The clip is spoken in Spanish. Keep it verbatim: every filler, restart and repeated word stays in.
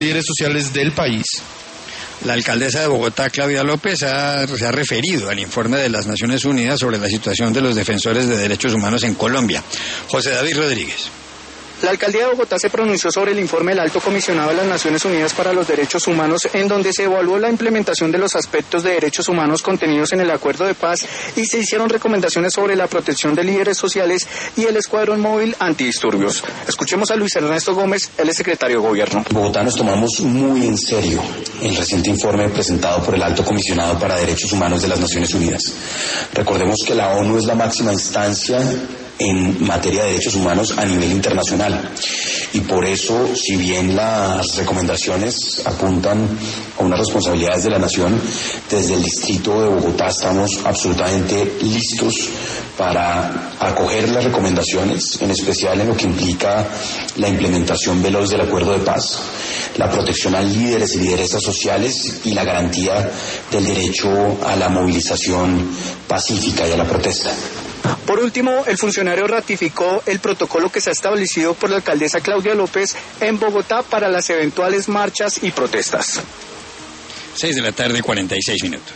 líderes sociales del país. La alcaldesa de Bogotá, Claudia López, ha, se ha referido al informe de las Naciones Unidas sobre la situación de los defensores de derechos humanos en Colombia. José David Rodríguez. La alcaldía de Bogotá se pronunció sobre el informe del Alto Comisionado de las Naciones Unidas para los Derechos Humanos, en donde se evaluó la implementación de los aspectos de derechos humanos contenidos en el acuerdo de paz y se hicieron recomendaciones sobre la protección de líderes sociales y el escuadrón móvil antidisturbios. Escuchemos a Luis Ernesto Gómez, el secretario de Gobierno. Bogotá nos tomamos muy en serio el reciente informe presentado por el Alto Comisionado para Derechos Humanos de las Naciones Unidas. Recordemos que la ONU es la máxima instancia en materia de derechos humanos a nivel internacional y por eso, si bien las recomendaciones apuntan a unas responsabilidades de la nación, desde el distrito de Bogotá estamos absolutamente listos para acoger las recomendaciones, en especial en lo que implica la implementación veloz del acuerdo de paz, la protección a líderes y lideresas sociales y la garantía del derecho a la movilización pacífica y a la protesta. Por último, el funcionario ratificó el protocolo que se ha establecido por la alcaldesa Claudia López en Bogotá para las eventuales marchas y protestas. seis de la tarde, cuarenta y seis minutos.